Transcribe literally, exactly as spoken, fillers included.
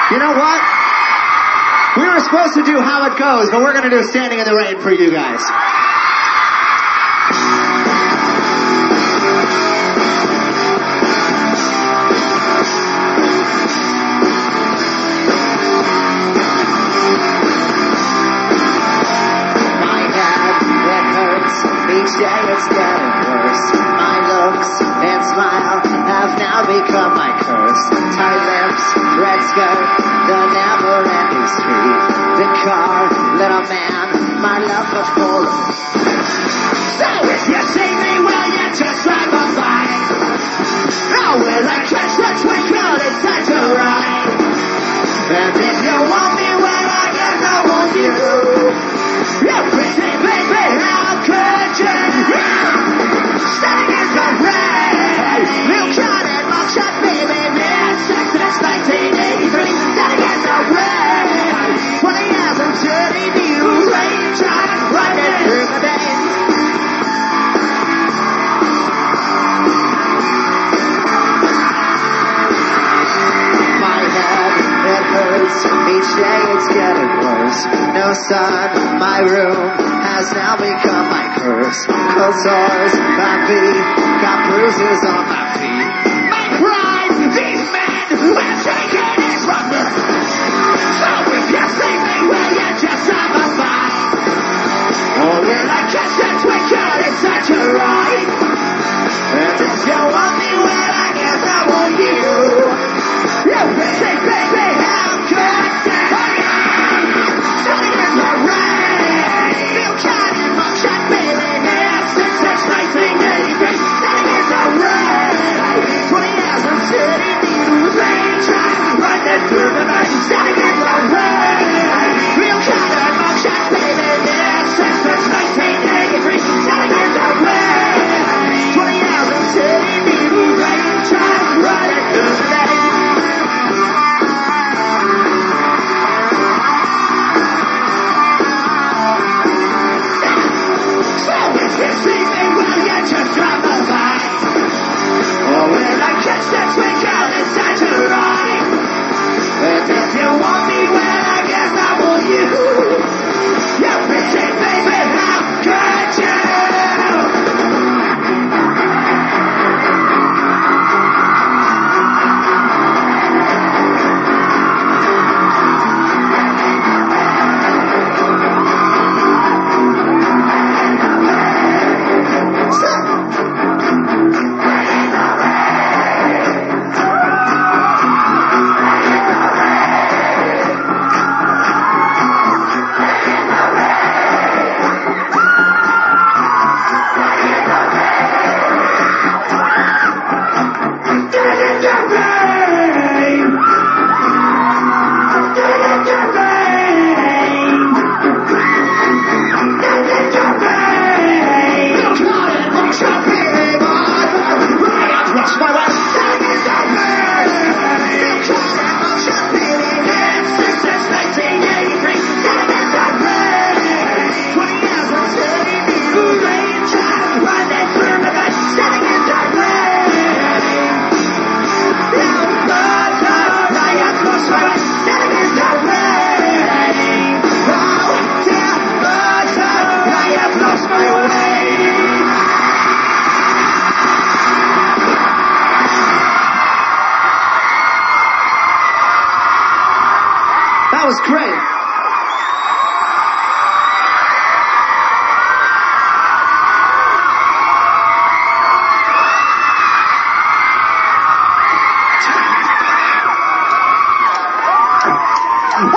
You know what? We were supposed to do How It Goes, but we're going to do Standing in the Rain for you guys. My head, it hurts. Each day it's getting worse. My looks and smile have now become my curse. Tight lips, red skirt, the never-ending street. The car, little man, my love was full of. So if you see me, will you just drive a bike? Or will I catch the twinkle inside your eye? And if you want me, well, I guess I want you. You pretty baby, how could you? Standing in the rain, you cut it, my shot, baby, man. Sex since nineteen eighty-three, standing in the rain. Twenty years of dirty new rain, trying to ride it through the day. My head, it hurts. Each day it's getting worse. No sun, my room has now become my curse. Cold sores, my feet, got bruises on my feet. My pride, these men have taken it from me. So if you see me, will you just have a fight? Or will I catch the twinkle inside your eye? And if you want me, well, I guess I want you. You pretty baby, how could you? Standing in the rain, you can't even much at baby. Yeah, since it's nineteen eighty-three, standing in the rain. Twenty years of city news, rain trying to run it through the night. Standing in the rain, you can't even much at baby. Yeah, since it's nineteen eighty-three, standing in the rain. Twenty years of city news, rain trying to run it through the night. Just drop a line. Or will I catch that twinkle inside your eye? And if you want me, well, I guess I want you. You pretty baby, how could you? That was great.